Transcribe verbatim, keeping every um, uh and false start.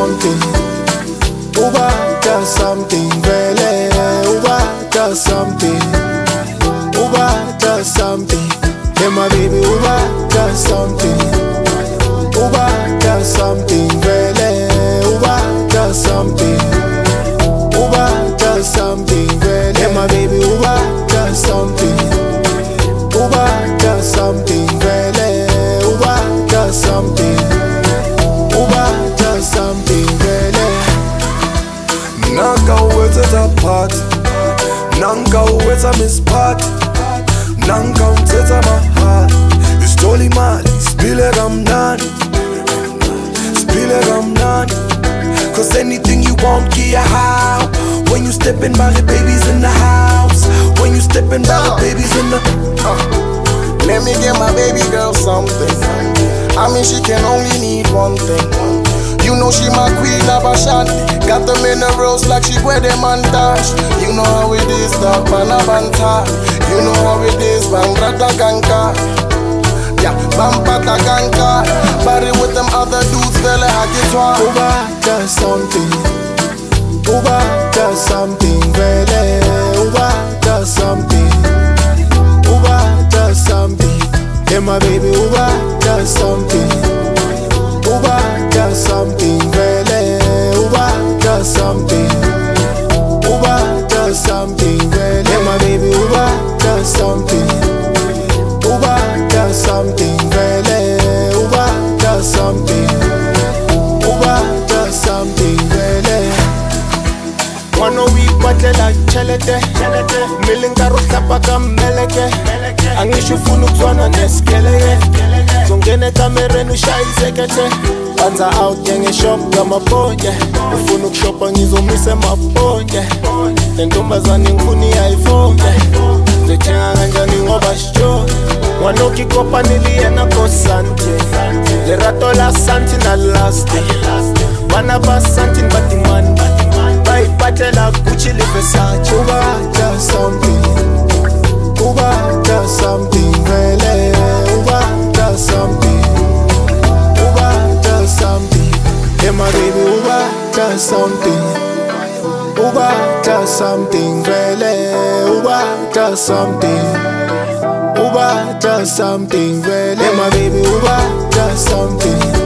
something. Uba does something, vele. Uba does something. Uba does something. Hey my baby, Uba does something. Uba does something, vele. Uba does something. Uba does something, vele. Hey my baby, Uba does something. Uba does something, vele. Uba does something. Uba does something, vele. Nanka uwethetha party, nanka uwetha miss party, nanka umthetha mahali. Isithola imali, siphile kamnandi, siphile kamnandi. Cause anything you want, get how. When you steppin' by the babies in the house, when you steppin' by the babies in the uh. Let me give my baby girl something. I mean she can only need one thing. You know she my queen of Ashanti. Got the minerals like she wear them montage. You know how it is, dog, panabanta. You know how it is, bambrata ganka. Yeah, bampata ganka. Body with them other dudes, fella, I get one. Uba does something. Uba does something, vele. Uba does something. Uba does something. Hey my baby, Uba does something. Uba does something, vele. Uba does something. Uba does something, vele. Hey my baby, Uba does something. Uba does something, vele. Uba does something. Uba does something, vele. Wano we patela chelete, milinga ruhlapa kameleke. Angisho ufuna ukuzwana neskeleke. Zongene kamereni ushayizekethe. Banza out ngeshop ngamaponye. Ufuna ukushopa ngizomise maponye. Lentombazane ngifuna i-iPhone. Zithenga kanjani ngoba sho. Wanoki kopa niliyena kosante. Lerato la santi na last. Bana ba santi batiman. Bai patela Gucci le Versace. Uba does something. Uba does something, vele. Uba does something. Uba does something. Hey my baby, Uba does something. Uba does something, vele. Uba does something. Uba does something, vele. Hey my baby, Uba does something.